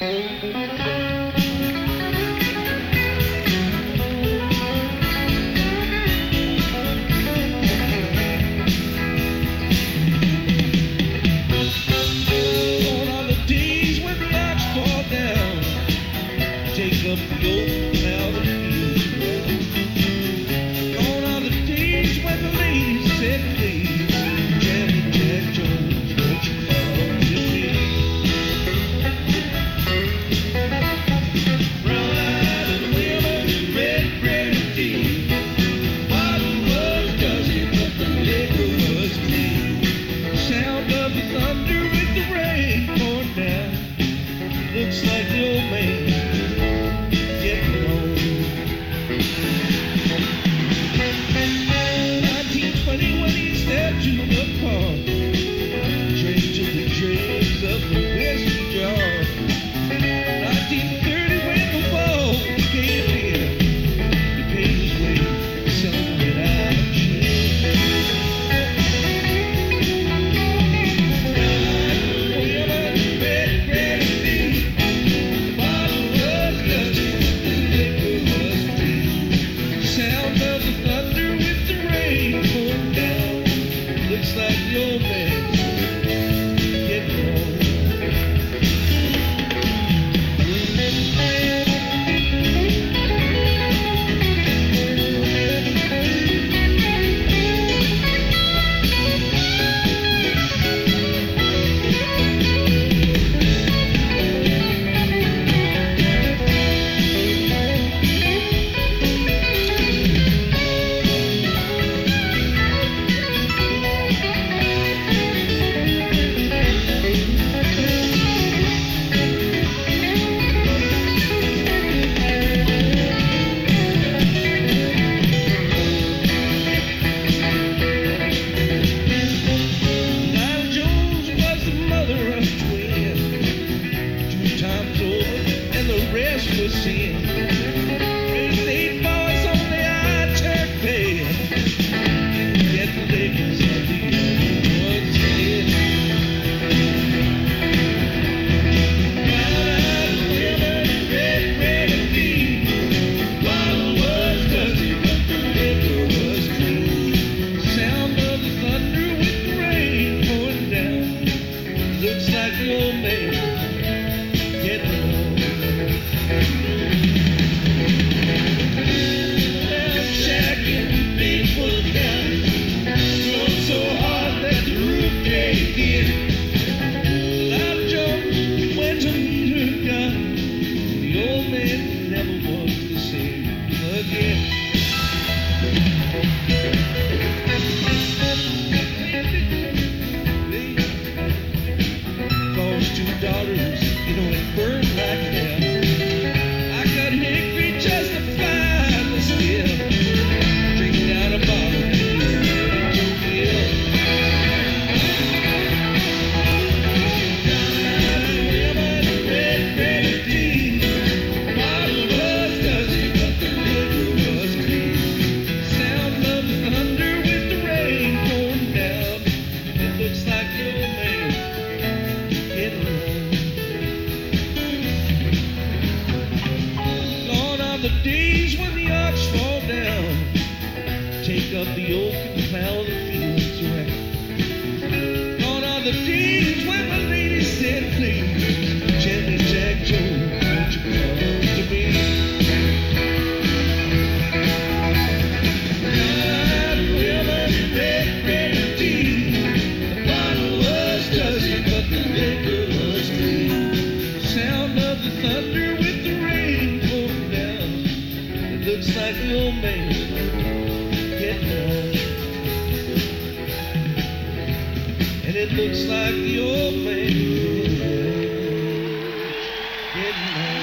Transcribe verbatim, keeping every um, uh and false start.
Take up the old cloud of fields around. Gone are the days when the ladies said please, Janet Jack Jones, won't you come to me? Brown-eyed women, red bread and tea. Bottle was dusty, but the liquor was clean. Sound of the thunder with the rain pouring down. Looks like the old man getting old. nineteen twenty when he stepped to the park, drank to the dregs of the whiskey jar. nineteen thirty when the wall came in, he paid his way, selling it out of chain. Women, red, red, and deep. The bottle was dusty, but the liquor was clean. Sound of the thunder with the rain pouring down. Looks like the old man's getting old. Nile Jones was the mother of twins, two times over, and the rest was sin. Raised eight boys on the I-turn bed, yet the ladies of the other ones did. Brown-eyed women, red, red, and deep. The bottle was dusty, but the liquor was clean. Sound of the thunder with the rain pouring down. Looks like the old man getting old. Well, Jack and Pete put down, drove so hard that the roof caved in. Lyle Jones went to meet her God. The old man never was the same again. Cause two daughters, you know, it burned like hell. I got hickory just to find the still. Drinking out a bottle of beer to kill. Brown-eyed women, red, red, and deep. The bottle was dusty, but the liquor was clean. Sound of the thunder with the rain pouring down. It looks like the old man getting old. Gone are the days when the ox fall down. Take up the oak and plow the fields around. Gone are the days when the lady said, please, Janet Jack Jones, won't you come to me? Brown-eyed women, red, red, and deep. The bottle was dusty, but the liquor was clean. Sound of the thunder with the rain pouring down. It looks like the old man getting old. And it looks like the old man getting old.